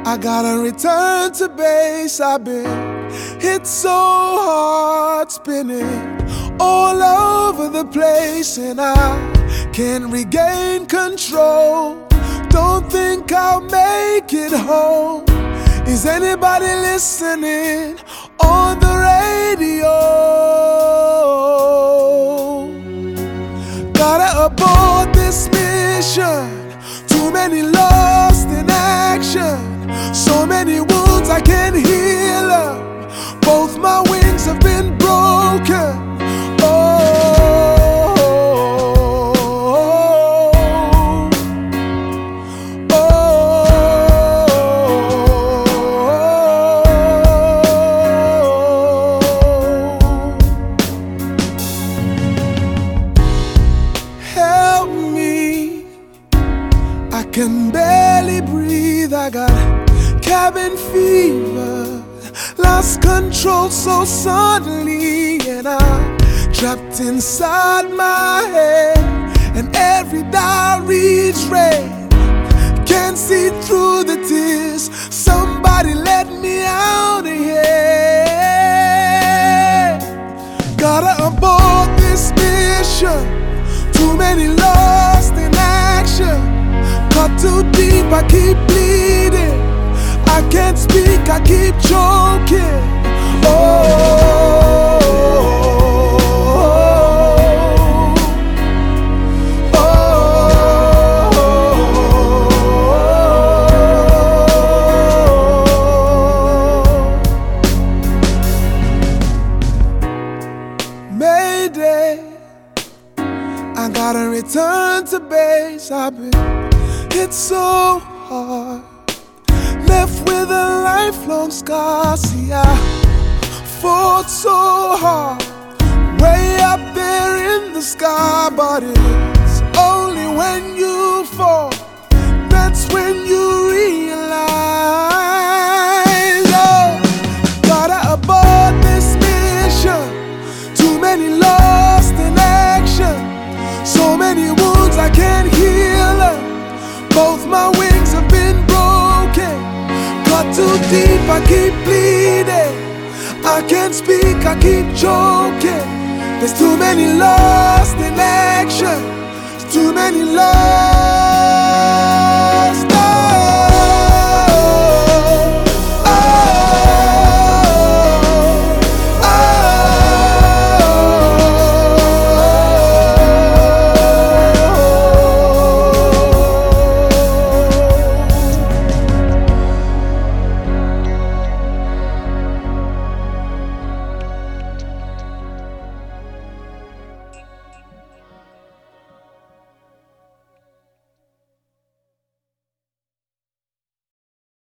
I gotta return to base. I've been hit so hard, spinning all over the place, and I can't regain control. Don't think I'll make it home. Is anybody listening on the radio? Gotta abort this mission. Too many lost in action. So many wounds I can't heal up. Both my wings have been broken. Help me, I can barely breathe. I got cabin fever, lost control so suddenly, and I'm trapped inside my head, and every diary's red. Can't see through the tears. Somebody let me out of here. Gotta abort this mission. Too many lost in action. Cut too deep, I keep bleeding. I can't speak, I keep choking. Mayday, I gotta return to base. I've been hit so hard, left with a lifelong scar. See, I fought so hard, way up there in the sky. But it's only when you fall, that's when you realize. Oh, gotta abort this mission. Too many lost in action. So many wounds I can't heal up. Both my wings have been broken. Cut too deep, I keep bleeding. I can't speak, I keep choking. There's too many lost in action. Too many lost.